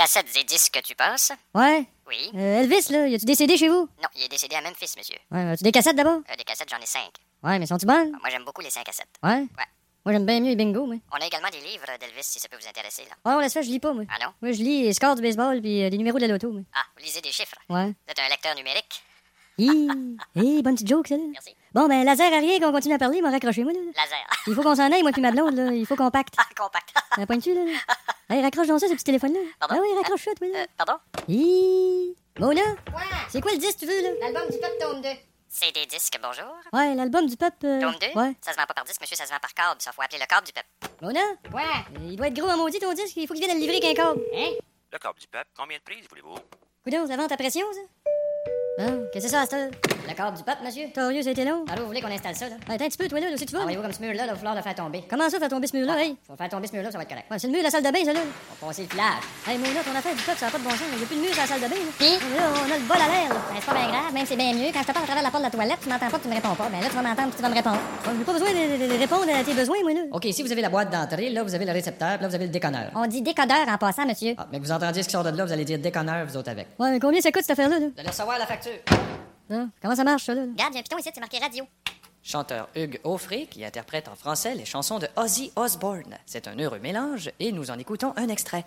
cassettes et disques, tu penses? Ouais. Oui. Elvis, là, y a-tu décédé chez vous? Non, il est décédé à Memphis, monsieur. Ouais, as-tu des cassettes d'abord? Des cassettes, j'en ai 5. Ouais, mais sont-tu bonnes? Moi, j'aime beaucoup les 5 cassettes. Ouais? Ouais. Moi, j'aime bien mieux les bingo, moi. On a également des livres d'Elvis, si ça peut vous intéresser, là. Ouais, on laisse faire, je lis pas, moi. Ah non? Moi, je lis les scores du baseball puis les numéros de la loto, moi. Ah, vous lisez des chiffres. Ouais. Vous êtes un lecteur numérique? Bonne petite joke, ça, là. Merci. Bon, ben, laser arrière qu'on continue à parler, il m'a raccroché, moi, là. Laser. Il faut qu'on s'en aille, moi puis ma blonde, là. Il faut qu'on pacte. Ah, compact. Ça pointe-tu, là? Hey, raccroche donc ça, ce petit téléphone-là. Pardon? Ah oui, raccroche ça, toi, là. Pardon? Mona, Ouais, c'est quoi le disque, tu veux, là? l'album du Pop Tome 2. C'est des disques, bonjour. Ouais, l'album du peuple. Tome 2? Ouais. Ça se vend pas par disque, monsieur, ça se vend par câble. Ça faut appeler le câble du peuple. Mona, Ouais. il doit être gros en maudit, ton disque. Il faut qu'il vienne à le livrer qu'un câble. Hein? Le câble du peuple, combien de prises voulez-vous? Coudon, ça vente à pression, ça? Non, qu'est-ce que c'est ça, à cette heure? Le câble du Pop, monsieur. Torieux, ça a été long. Alors, vous voulez qu'on installe ça, là? Attends un petit peu, toi, là, si tu veux. Envoyez-vous comme ce mur-là, il va falloir le faire tomber. Comment ça, faire tomber ce mur-là, hey? Faut faire tomber ce mur-là, ça va être correct. Ouais, c'est le mur de la salle de bain, ça, là. On va passer le filage. Hey, Mona, ton affaire du peuple, ça n'a pas de bon sens. Il n'y a plus de mur sur la salle de bain, là. Puis? Là, on a le bol à l'air, là. Ben, c'est pas bien grave, même c'est bien mieux. Quand je te parle à travers la porte de la toilette, tu m'entends pas, tu me réponds pas. Ben là, tu vas m'entendre, tu vas me répondre. Ouais, j'ai pas besoin de répondre à tes besoins, moi, là. OK, si vous avez la boîte d'entrée, là, vous avez le récepteur, puis là, vous avez le déconneur. On dit décodeur en passant, monsieur. Ah, mais que vous entendiez ce qui sort de là, vous allez dire déconneur, vous autres avec. Ouais, mais combien ça coûte, cette affaire-là, là? Vous allez recevoir la facture. Ah, comment ça marche, ça, là? Regarde, il y a un piton ici, c'est marqué radio. Chanteur Hugues Offray qui interprète en français les chansons de Ozzy Osbourne. C'est un heureux mélange et nous en écoutons un extrait.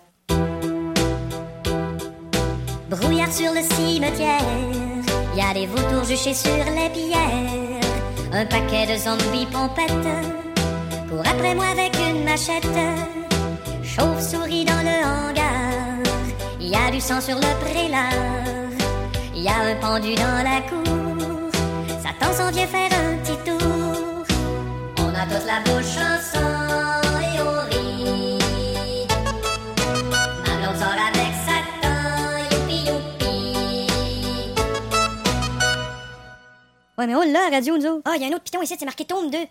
Brouillard sur le cimetière, y a des vautours juchés sur les pierres. Un paquet de zombies pompettes, cours après moi avec une machette. Chauve-souris dans le hangar, y a du sang sur le prélat. Y a un pendu dans la cour, Satan s'en vient faire un petit tour. On a tous la bouche en sang et on rit. Ma blonde sort avec Satan, youpi youpi. Ouais, mais on l'a, la radio, nous autres. Ah, il y a un autre piton ici, c'est marqué tome 2.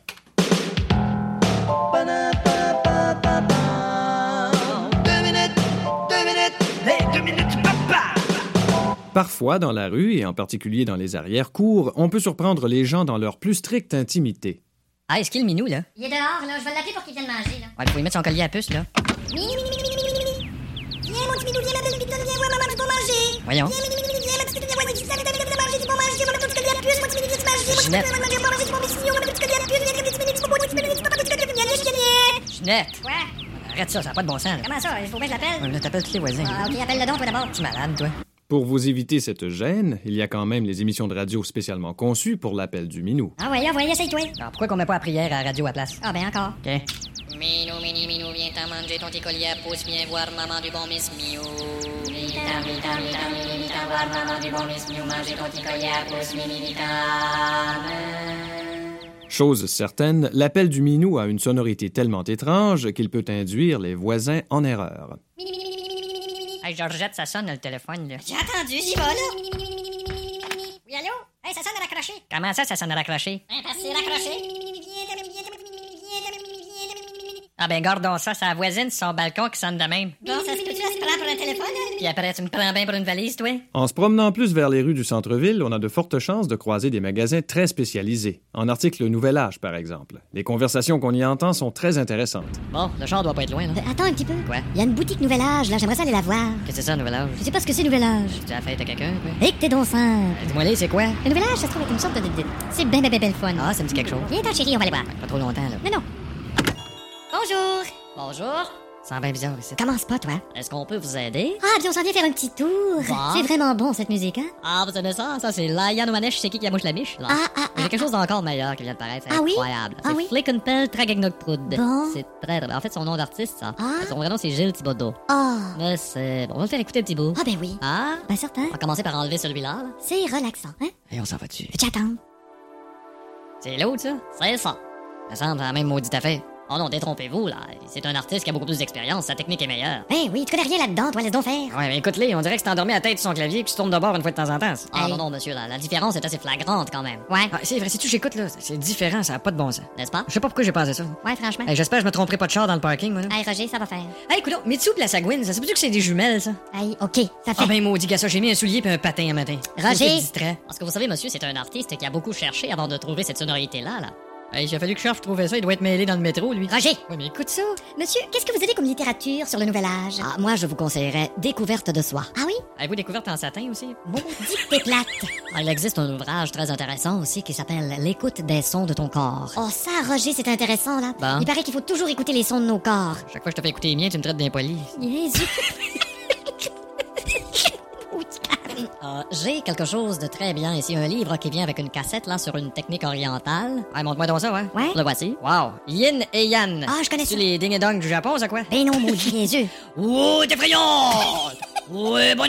Parfois, dans la rue, et en particulier dans les arrière-cours, on peut surprendre les gens dans leur plus stricte intimité. Ah, est-ce qu'il est le minou, là? Il est dehors, là. Je vais l'appeler pour qu'il vienne manger, là. Ouais, il faut y mettre son collier à puce, là. Mini, mini, mini, mini, mini, mini. Viens, mon petit minou, viens, ma belle pitonne, viens voir maman du bon manger. Voyons. Viens, mini, mini, mini, viens, ma petite viens voir du manger du bon manger. On va mettre ton petit collier à puce, mon petit minou, viens te manger. Ginette. On va manger du bon manger du bon messignon. On va mettre ton petit collier à puce, viens, petit minou, tu peux pas, tu peux pas, tu peux pas, tu peux pas, viens, viens. Ginette! Quoi? Arrête ça, ça n'a pas de bon sens, là. Comment ça? Il faut bien que je l'appelle? Ouais, là, t'appelles tous les voisins. Ah, ok, appelle-le donc, toi, d'abord. Tu es malade, toi. Pour vous éviter cette gêne, il y a quand même les émissions de radio spécialement conçues pour l'appel du minou. Ah, voyons, essaye-toi. Alors, pourquoi qu'on met pas la prière à la radio à la place? Ah, ben encore. OK. Minou, minou, minou, viens t'en manger ton petit collier à pouce, viens voir maman du bon Miss Miou. Viens voir maman du bon Miss Miou, manger ton petit collier à pouce, mini Chose certaine, l'appel du minou a une sonorité tellement étrange qu'il peut induire les voisins en erreur. Hey, Georgette, ça sonne, le téléphone, là. J'ai entendu, j'y vais, là. Oui, allô? Hey, ça sonne à raccrocher. Comment ça sonne à raccrocher? Hein, parce que c'est raccroché. Ah, ben, gardons ça, c'est la voisine sur son balcon qui sonne de même. Bon, ça se peut-tu, elle se prend pour un téléphone, hein? Puis après, tu me prends bien pour une valise, toi? En se promenant plus vers les rues du centre-ville, on a de fortes chances de croiser des magasins très spécialisés. En article Nouvel Âge, par exemple. Les conversations qu'on y entend sont très intéressantes. Bon, le char doit pas être loin, là. Attends un petit peu. Quoi? Il y a une boutique Nouvel Âge, là, j'aimerais ça aller la voir. Qu'est-ce que c'est ça, Nouvel Âge? Je sais pas ce que c'est Nouvel Âge. Tu as fait à quelqu'un, toi? Et que t'es donc simple. Dis-moi, là, c'est quoi? Le Nouvel Âge, ça se trouve être une sorte de... C'est ben le fun. Ah, ça me dit quelque chose. Viens, chérie, on va aller voir. Pas trop longtemps, là. Mais non. Bonjour. Bonjour. Ça sent bien bizarre, ici. Commence pas, toi. Est-ce qu'on peut vous aider? Ah, puis on s'en vient faire un petit tour. Bon. C'est vraiment bon, cette musique, hein? Ah, vous aimez ça? Ça, c'est Lion Manèche, c'est qui a mouche la miche? Là. J'ai quelque chose d'encore meilleur qui vient de paraître. C'est Ah oui? incroyable. Ah C'est oui? Flickenpel Tragagnockproud. Bon. C'est très, très... En fait, son nom d'artiste, ça. Ah. Son vrai nom, c'est Gilles Thibodeau. Ah. Mais c'est... Bon, on va le faire écouter un petit bout. Ah, ben oui. Ah? Ben certain. On va commencer par enlever celui-là. Là. C'est relaxant, hein? Et on s'en va dessus. Peux-tu attendre? C'est l'autre, ça? C'est ça. Ça semble la même maudite affaire. Oh non, détrompez-vous, là. C'est un artiste qui a beaucoup plus d'expérience, sa technique est meilleure. Ben oui, tu connais rien là-dedans, toi, laisse donc faire. Ouais, mais écoute-les, on dirait que c'est endormi à la tête sur son clavier et que tu tournes de bord une fois de temps en temps. Ah Hey. non, non, monsieur, la différence est assez flagrante quand même. Ouais. Ah, c'est vrai, si tu j'écoute, là, c'est différent, ça a pas de bon sens. N'est-ce pas? Je sais pas pourquoi j'ai pensé ça. Ouais, franchement. Hey, j'espère que je me tromperai pas de char dans le parking, moi. Là. Hey, Roger, ça va faire. Hey, écoute, Mitsu pis la Sagouine, ça se peut-tu que c'est des jumelles, ça? Hey, OK, ça fait. Ah ben maudit gars, ça, j'ai mis un soulier puis un patin un matin. Roger! C'est distrait. Parce que vous savez, monsieur, c'est un artiste qui a beaucoup cherché avant de trouver cette sonorité-là, là. Hey, il a fallu que Chef trouve ça, il doit être mêlé dans le métro, lui. Roger! Oui, mais écoute ça. Monsieur, qu'est-ce que vous avez comme littérature sur le Nouvel Âge? Ah, moi, je vous conseillerais Découverte de soi. Ah oui? Avez-vous découverte en satin aussi? Maudite t'es plate! Ah, il existe un ouvrage très intéressant aussi qui s'appelle L'écoute des sons de ton corps. Oh, ça, Roger, c'est intéressant, là. Bon. Il paraît qu'il faut toujours écouter les sons de nos corps. Chaque fois que je te fais écouter les miens, tu me traites d'impoli. Jésus! J'ai quelque chose de très bien ici, un livre qui vient avec une cassette là sur une technique orientale. Ah, montre-moi donc ça, ouais. Ouais. Le voici. Wow. Yin et Yang. Ah, je connais C'est ça. les ding et dong du Japon, ça quoi? Ben non, maudit Jésus! Oh, t'es effrayant! Ouais, bonne.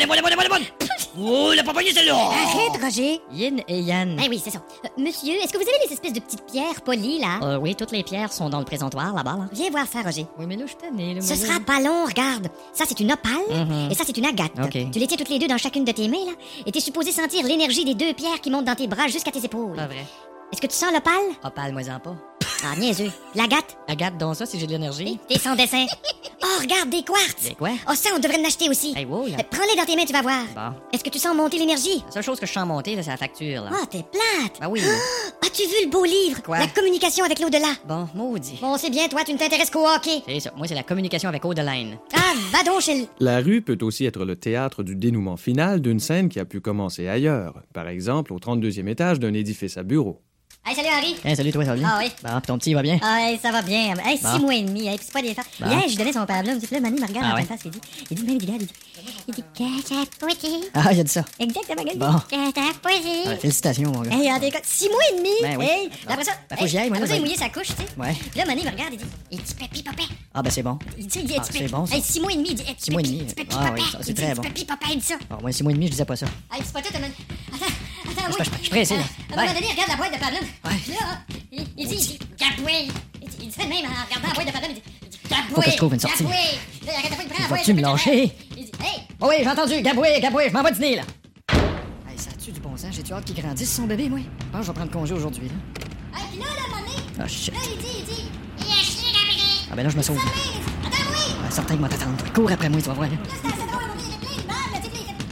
Oh, la papayée, celle-là! Arrête, Roger! Yin et Yang. Ben oui, c'est ça. Monsieur, est-ce que vous avez des espèces de petites pierres polies, là? Oui, toutes les pierres sont dans le présentoir là-bas, là. Viens voir ça, Roger. Oui, mais là, je suis tanné, là. Ce sera pas long, regarde. Ça, c'est une opale et ça, c'est une agate. Ok. Tu les tiens toutes les deux dans chacune de tes mains, là, et t'es supposé sentir l'énergie des deux pierres qui montent dans tes bras jusqu'à tes épaules. Pas vrai. Est-ce que tu sens l'opale? Opale-moi-en pas. Ah, niaiseux. L'agate? Agate donc ça si j'ai de l'énergie. T'es sans dessin. Oh, regarde, des quartz. Des quoi? Oh, ça, on devrait en acheter aussi. Hey, wow, là. Prends-les dans tes mains, tu vas voir. Bon. Est-ce que tu sens monter l'énergie? La seule chose que je sens monter, là, c'est la facture, là. Ah, t'es plate. Ben oui. As-tu vu le beau livre? Quoi? La communication avec l'au-delà. Bon, maudit. Bon, c'est bien, toi, tu ne t'intéresses qu'au hockey. C'est ça. Moi, c'est la communication avec Audelaine. Ah, va donc chez le... La rue peut aussi être le théâtre du dénouement final d'une scène qui a pu commencer ailleurs, par exemple au 32e étage d'un édifice à bureaux. Hey, salut, Henri. Hey, salut toi, ça va bien? Ah oui. Bon, pis ton petit, il va bien? Ah, hey, ça va bien. Hey, 6 mois et demi. Hey, puis c'est pas des femmes. Bon. Hier, je donnais son pablo. Puis là, Manu me regarde Ah dans ouais. la face. Il dit, même il dit, cachapoté. Ah, il a dit ça. Exactement, gars. Bon. Cachapoté. Ah, félicitations, mon gars. Hey, en décote, 6 mois et demi. Ben oui. Hey, Bon. après ça, Ben, faut que j'y aille, moi, après là, ça, il ben. mouillait sa couche, tu sais. Ouais. Puis là, Manu me regarde, il dit, pépi papa. Ah, ben c'est bon. Il dit, Ah, c'est bon, ça. Hey, 6 mois et demi, il dit, 6 mois et demi. pépi Ah papa. oui, ça, c'est Il dit, très bon. Pépi papa, il dit ça. Bon, moi, 6 mois et demi, je disais pas ça. Hey, c'est pas tout, Manu. Attends, moi. Je suis pressé, là. À un moment Bye. donné, il regarde la boîte de pablo. Ouais. Puis là, il dit, Gaboué. Il dit ça de même en regardant la boîte de pablo. Il dit, Gaboué. Faut que je trouve une sortie. Gaboué. Là, il arrête pas, il prend la boîte. Vas-tu me lâcher? Il dit, hey. Oh oui, j'ai entendu. Gaboué, je m'en vais dîner, là. Hey, ça a-tu du bon sens? J'ai-tu hâte qu'il grandisse, son bébé, moi? Je pense que je vais prendre congé aujourd'hui, là. Hey, puis là, à un moment donné, Ah, shit. là, il dit, il a chié, Gabriel. Ah, ben là, je me sauve. Attends, oui. Ah, certain qu'il m'a t'attendre. Cours après moi, tu vas voir, là. Là, c'est assez drôle, il y avait plein de balles, là, tu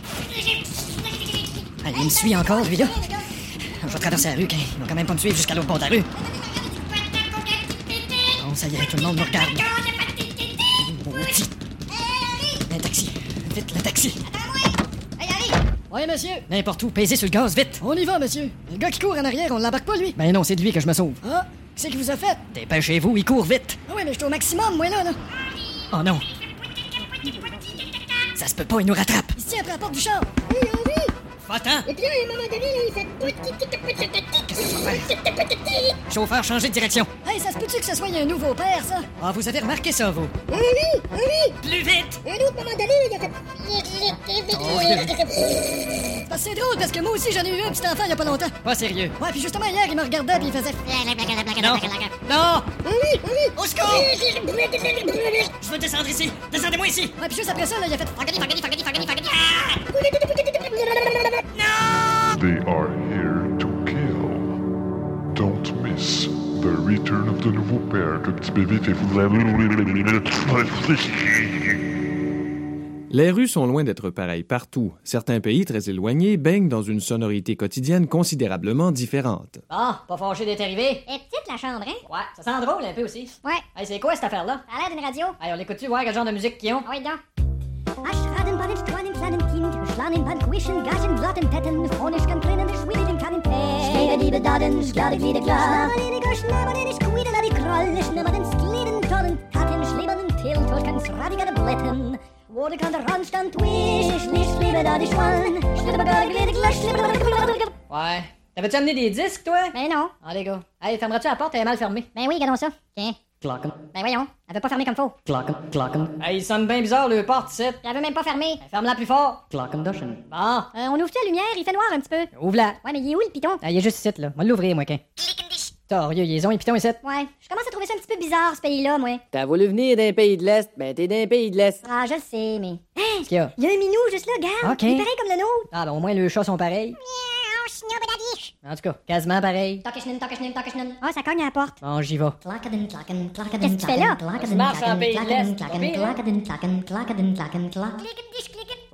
sais, Ah, il me suit encore, lui, là. Je vais traverser la rue, quand il va quand même pas me suivre jusqu'à l'autre bord de la rue. Bon, ça y est, tout le monde me regarde. Maudit. Un taxi. Vite, le taxi. Hey, Harry. Oui, monsieur. N'importe où, pesez sur le gaz, vite. On y va, monsieur. Le gars qui court en arrière, on l'embarque pas, lui. Ben non, c'est de lui que je me sauve. Ah, qu'est-ce qu'il vous a fait? Dépêchez-vous, il court vite. Ah oui, mais je suis au maximum, moi, là. Oh non. Ça se peut pas, il nous rattrape. Il se tient après la porte du char. Oui, oui. Va-t'en. Et puis là, à un moment donné, il fait... Chauffeur, changez de direction. Hey, ça se peut-tu que ce soit un nouveau père, ça? Ah, vous avez remarqué ça, vous? Oui. Plus vite. Un autre moment donné, il a fait... C'est drôle, parce que moi aussi, j'en ai eu un petit enfant il y a pas longtemps. Pas sérieux. Ouais, puis justement, hier, il me regardait, puis il faisait... Non. Non. Oui. Au secours. Je veux descendre ici. Descendez-moi ici. Ouais, puis juste après ça, là, il a fait... They are here to kill. Don't miss the return of the nouveau père. Le petit bébé fait Les rues sont loin d'être pareilles partout. Certains pays très éloignés baignent dans une sonorité quotidienne considérablement différente. Ah, pas fâché d'être arrivé? Elle est petite, la chambre, hein? Ouais, ça sent drôle un peu aussi. Ouais. Hey, c'est quoi cette affaire-là? Ça a l'air d'une radio. Hey, on l'écoute-tu voir quel genre de musique qu'ils ont? Ah oui, donc. Aschraden, baden, stranen, planen, kind, schlanen, bad, quischen, gaschen, blatten, tetten, chronisch, kan kleinen, schwierigen, kanen, Schläge, die bedaden, schlade, gliede, klar. Schnabeliger, schnabelisch, quide, la, die kroll, schnabaden, skliden, tollen, tatten, schliebenden, tillen, tolken, sradiger, blätten. Wurde kan der Randstand, wisch, lisch, schliebe, da, die schwallen, schlibber, gliede, glasch, schlibber, Ouais. T'avais-tu amené des disques, toi? Ben non. Ah, les gars. Hey, fermeras-tu la porte? Elle est mal fermée. Ben oui, regardons ça. Tiens. Clocken, Ben voyons, elle veut pas fermer comme faut. clocken. Hey, il sonne bien bizarre, le porte, ici. Puis elle veut même pas fermer. Ferme-la plus fort. Clockendoschen. Bon. On ouvre la lumière, il fait noir un petit peu. Ouvre-la. Ouais, mais il est où le piton? Ah, il est juste ici, là. Moi, l'ouvrir, moi, qu'un. Torieux, ils ont un piton ici. Ouais, je commence à trouver ça un petit peu bizarre, ce pays-là, moi. T'as voulu venir d'un pays de l'Est? Ben, t'es d'un pays de l'Est. Ah, je le sais, mais... Qu'est-ce qu'il y a? Il y a un minou juste là, regarde. Ok. Il est pareil comme le nôtre. Ah, ben, au moins, les chats sont pareils. En tout cas, quasiment pareil. Ah, ça cogne à la porte. Bon, j'y vais. Qu'est-ce que tu fais là? Je marche en pays de l'Est.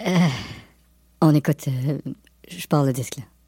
On écoute... je pars le disque, là.